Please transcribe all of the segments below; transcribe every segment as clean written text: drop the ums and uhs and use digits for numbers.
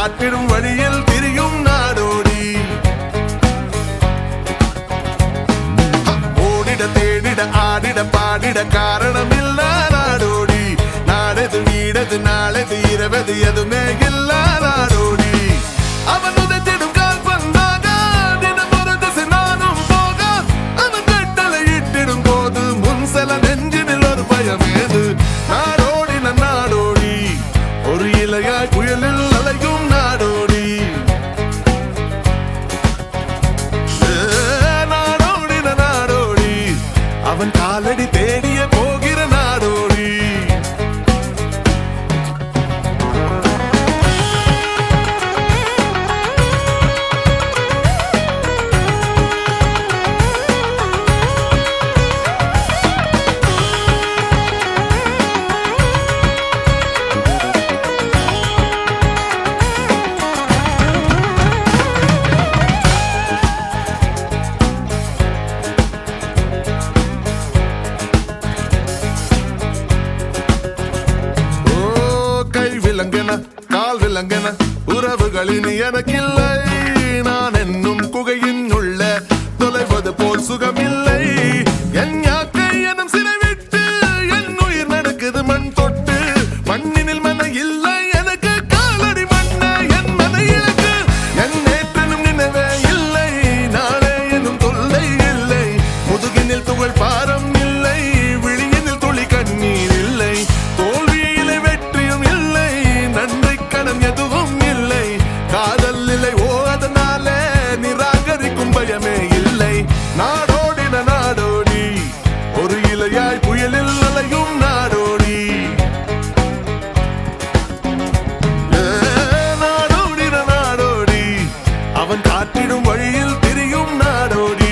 காட்டிடும் வழியில் திரியும் நாடோடி. ஓடிட தேடிட ஆடிட பாடிட காரணமில்ல நாடோடி. நாடது வீடது நாளது இரவது எதுவுமே இல்ல நாடோடி. அவன் உதத்திடும் கால் பந்தாக தினம் ஒரு திசை நானும் போக, அவன் கட்டளை இட்டிடும் போது முன் செல நெஞ்சினில் ஒரு பயம் ஏது. நாடோடி நாடோடி ஒரு இலையாய் புயலில் அலையும் நாடோடி. நாடோடி நாடோடி அவன் காலடி தேடிய போகிற நாடோடி. விலங்கென கால் விலங்கென உறவுகளின் எனக்கில்லை. நான் என்னும் குகையின் உள்ள தொலைவது போல் சுகமில்லை. என் யாக்கை எனும் சிறை விட்டு என் உயிர் நடக்குது மண் தொட்டு. மண்ணினில் மன இல்லை எனக்கு காலடி மண்ண என் மன இலக்கு. என் நேற்றனும் நினைவே இல்லை, நாளே எனும் தொல்லை இல்லை. முதுகினில் துகள் பாரம் இல்லை, விழியினில் துளி கண்ணீர் இல்லை. தோல்வியிலே வெற்றியும் இல்லை, நன்றி கடன் எதுவும் இல்லை. காதல் இல்லை ஓ அதனாலே நிராகரிக்கும் பயமே இல்லை. நாடோடி நாடோடி ஒரு இலையாய் புயலில் அலையும் நாடோடி. நாடோடி நாடோடி அவன் காட்டிடும் வழியில் திரியும் நாடோடி.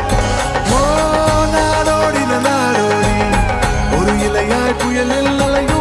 புயலில் அலை